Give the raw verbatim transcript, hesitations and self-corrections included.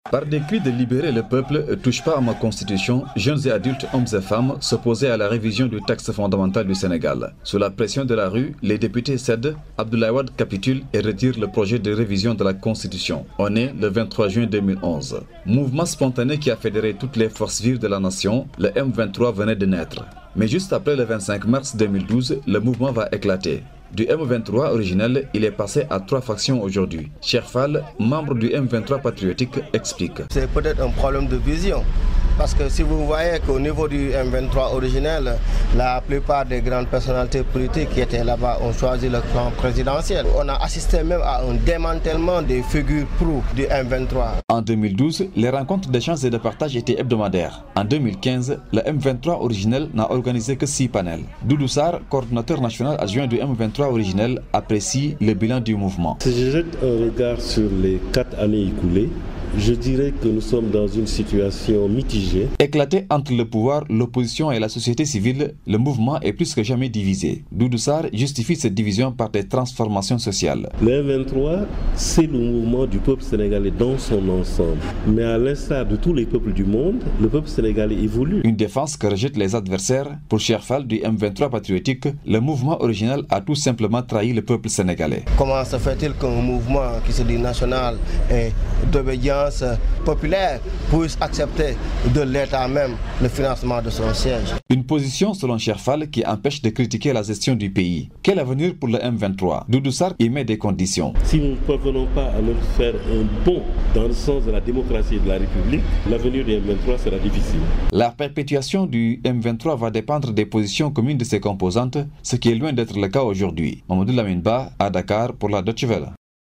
Par des cris de libérer le peuple, touche pas à ma constitution, jeunes et adultes, hommes et femmes s'opposaient à la révision du texte fondamental du Sénégal. Sous la pression de la rue, les députés cèdent, Abdoulaye Wade capitule et retire le projet de révision de la constitution. On est le vingt-trois juin deux mille onze. Mouvement spontané qui a fédéré toutes les forces vives de la nation, le M vingt-trois venait de naître. Mais juste après le vingt-cinq mars deux mille douze, le mouvement va éclater. Du M vingt-trois originel, il est passé à trois factions aujourd'hui. Cheikh Fall, membre du M vingt-trois patriotique, explique. C'est peut-être un problème de vision. Parce que si vous voyez qu'au niveau du M vingt-trois originel, la plupart des grandes personnalités politiques qui étaient là-bas ont choisi le camp présidentiel. On a assisté même à un démantèlement des figures pro du M vingt-trois. En deux mille douze, les rencontres d'échange et de partage étaient hebdomadaires. En deux mille quinze, le M vingt-trois originel n'a organisé que six panels. Doudou Sarr, coordinateur national adjoint du M vingt-trois originel, apprécie le bilan du mouvement. Si je jette un regard sur les quatre années écoulées, je dirais que nous sommes dans une situation mitigée. Éclaté entre le pouvoir, l'opposition et la société civile, le mouvement est plus que jamais divisé. Doudou Sarr justifie cette division par des transformations sociales. Le M vingt-trois, c'est le mouvement du peuple sénégalais dans son ensemble. Mais à l'instar de tous les peuples du monde, le peuple sénégalais évolue. Une défense que rejettent les adversaires. Pour Cheikh Fall du M vingt-trois patriotique, le mouvement original a tout simplement trahi le peuple sénégalais. Comment se fait-il qu'un mouvement qui se dit national et d'obéissance populaire puisse accepter de l'État même le financement de son siège? Une position selon Cheikh Fall qui empêche de critiquer la gestion du pays. Quel avenir pour le M vingt-trois? Doudou Sarr y met des conditions. Si nous ne parvenons pas à nous faire un bond dans le sens de la démocratie et de la République, l'avenir du M vingt-trois sera difficile. La perpétuation du M vingt-trois va dépendre des positions communes de ses composantes, ce qui est loin d'être le cas aujourd'hui. Mamadou Lamine Ba à Dakar pour la Deutsche Welle.